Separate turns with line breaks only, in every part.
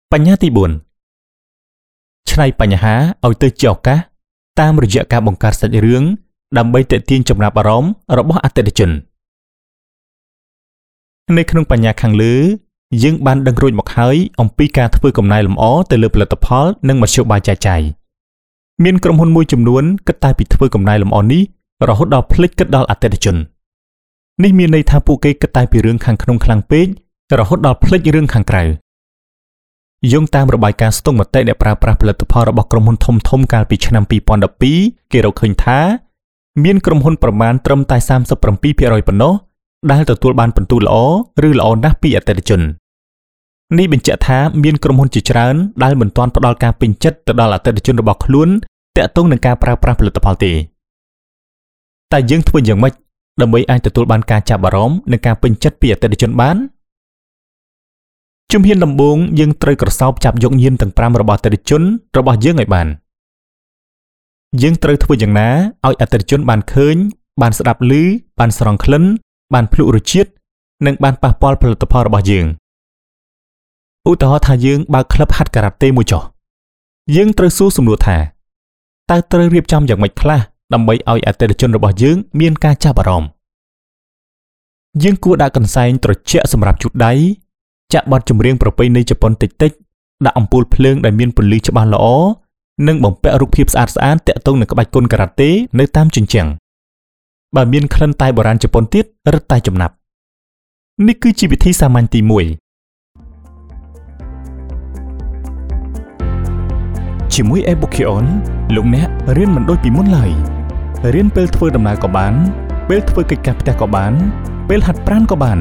បញ្ហាទី4ឆ្នៃបញ្ហាឲ្យទៅជាឱកាសតាមរយៈការបង្កើតសាច់រឿងដើម្បីទាក់ទាញចំណាប់អារម្មណ៍របស់អតិថិជននៅក្នុងបញ្ញាខាងលើយើងបានដឹងរួចមកហើយអំពីការធ្វើកំណែលម្អទៅលើផលិតផលនិងមធ្យោបាយចែកចាយមានក្រុមហ៊ុនមួយចំនួនគិតតែពីធ្វើកំណែលម្អនេះរហូតដល់ភ្លេចគិតដល់អតិថិជននេះមានន័យថាពួកគេគិតតែពីរឿងខាងក្នុងខ្លាំងពេករហូតដល់ភ្លេចរឿងខាងក្រៅយោងតាមរបាយការណ៍ស្ទង់មតិអ្នកប្រើប្រាស់ផលិតផលរបស់ក្រុមហ៊ុនធំៗកាលពីឆ្នាំ2012គេរកឃើញថាមានក្រុមហ៊ុនប្រមាណត្រឹមតែ 37% ប៉ុណ្ណោះដែលទទួលបានពិន្ទុល្អឬល្អណាស់ពីអតិថិជននេះបញ្ជាក់ថាមានក្រុមហ៊ុនជាច្រើនដែលមិនទាន់ផ្ដល់ការពេញចិត្តទៅដល់អតិថិជនរបស់ខ្លួនទាក់ទងនឹងការប្រើប្រាស់ផលិតផលទេតែយើងធ្វើយ៉ាងម៉េចដើម្បីអាចទទួលបានការចាប់អារម្មណ៍និងការពេញចិត្តពីអតិថិជនបានជំហានដំបូងយើងត្រូវក្រសោបចាប់យកញៀនទាំង5របស់អតិថិជនរបស់យើងឲ្យបានយើងត្រូវធ្វើយ៉ាងណាឲ្យអតិថិជនបានឃើញបានស្ដាប់ឮបានស្រង់ក្លិនបានភ្លក់រសជាតិនិងបានប៉ះពាល់ផលិតផលរបស់យើងឧទាហរណ៍ថាយើងបើកក្លឹបហាត់ការ៉ាតេមួយចុះយើងត្រូវសួរសំណួរថាតើត្រូវរៀបចំយ៉ាងម៉េចខ្លះដើម្បីឲ្យអតិថិជនរបស់យើងមានការចាប់អារម្មណ៍យើងគួរដាក់កន្សែងត្រជាក់សម្រាប់ជូតដៃចាក់បទចម្រៀងប្រពៃណីជប៉ុនតិចៗដាក់អំពូលភ្លើងដែលមានពន្លឺច្បាស់ល្អនិងបំពាក់រូបភាពស្អាតៗទាក់ទងនឹងក្បាច់គុនការ៉ាតេនៅតាមជញ្ជាំងបើមានក្លិនតែបុរាណជប៉ុនទៀតរឹតតែចំណាប់នេះគឺជាវិធីសាមញ្ញទី1ជាមួយ Ebukion លោកអ្នករៀនមិនដូចពីមុនឡើយរៀនពេលធ្វើដំណើរក៏បានពេលធ្វើកិច្ចការផ្ទះក៏បានពេលហាត់ប្រាណក៏បាន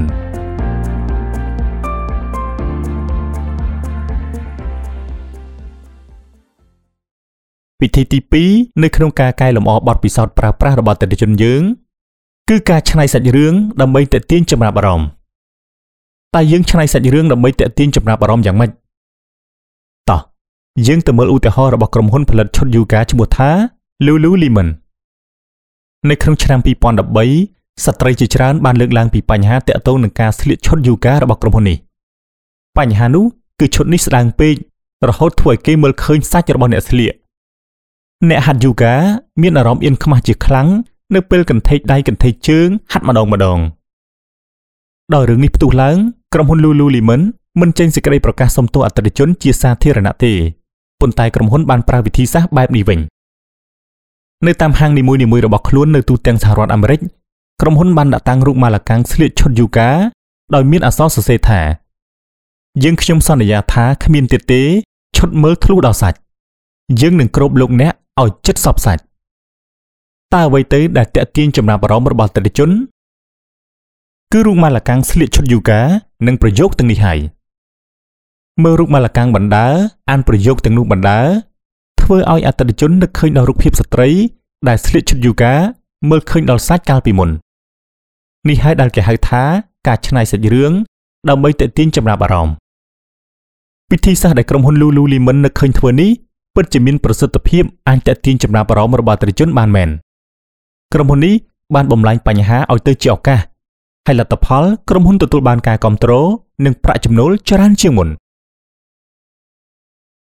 វិធីទី2នៅក្នុងការកែលម្អបទពិសោធន៍ប្រើប្រាស់របស់អតិថិជនយើងគឺការច្នៃសាច់រឿងដើម្បីទាក់ទាញចំណាប់អារម្មណ៍តែយើងច្នៃសាច់រឿងដើម្បីទាក់ទាញចំណាប់អារម្មណ៍យ៉ាងម៉េចតោះយើងទៅមើលឧទាហរណ៍របស់ក្រុមហ៊ុនផលិតឈុតយូហ្គាឈ្មោះថា Lululemon នៅក្នុងឆ្នាំ2013ស្ត្រីជាច្រើនបានលើកឡើងពីបញ្ហាទាក់ទងនឹងការស្លៀកឈុតយូហ្គារបស់ក្រុមហ៊ុននេះបញ្ហានោះគឺឈុតនេះស្ដើងពេករហូតធ្វើឲ្យគេមើលឃើញសាច់របស់អ្នកស្លៀកអ្នកហាត់យូហ្គាមានអារម្មណ៍អៀនខ្មាសជាខ្លាំងនៅពេលកន្ធែកដៃកន្ធែកជើងហាត់ម្ដងដោយរឿងនេះផ្ទុះឡើងក្រុមហ៊ុន Lululemon មិនចេញសេចក្តីប្រកាសសុំទោសអតិថិជនជាសាធារណៈទេប៉ុន្តែក្រុមហ៊ុនបានប្រើវិធីសាស្ត្របែបនេះវិញនៅតាមហាងនីមួយៗរបស់ខ្លួននៅទូទាំងសហរដ្ឋអាមេរិកក្រុមហ៊ុនបានដាក់តាំងរូបម៉ាឡាកាំងស្លៀកឈុតយូហ្គាដោយមានអក្សរសរសេរថាយើងខ្ញុំសន្យាថាគ្មានទៀតទេឈុតមើលធ្លុះដល់សាច់យើងនឹងគ្របលោកអ្នកឲ្យចិត្តសពសាច់តើអ្វីទៅដែលទាក់ទាញចំណាប់អារម្មណ៍របស់អតិថិជនគឺរូបម៉ាឡាកាំងស្លៀកឈុតយូហ្គានិងប្រយោគទាំងនេះហើយមើលរូបម៉ាឡាកាំងបណ្ដើរអានប្រយោគទាំងនោះបណ្ដើរធ្វើឲ្យអតិថិជននឹកឃើញដល់រូបភាពស្ត្រីដែលស្លៀកឈុតយូហ្គាមើលឃើញដល់សាច់កាលពីមុននេះហើយដែលគេហៅថាការច្នៃសាច់រឿងដើម្បីទាក់ទាញចំណាប់អារម្មណ៍វិធីសាស្ត្រដែលក្រុមហ៊ុន Lululemon នឹកឃើញធ្វើនេះពិតជាមានប្រសិទ្ធភាពអាចទាក់ទាញចំណាប់អារម្មណ៍របស់អតិថិជនបានមែនក្រុមហ៊ុននេះបានបំលែងបញ្ហាឲ្យទៅជាឱកាសហើយលទ្ធផលក្រុមហ៊ុនទទួលបានការគាំទ្រនិងប្រាក់ចំណូលច្រើនជាងមុន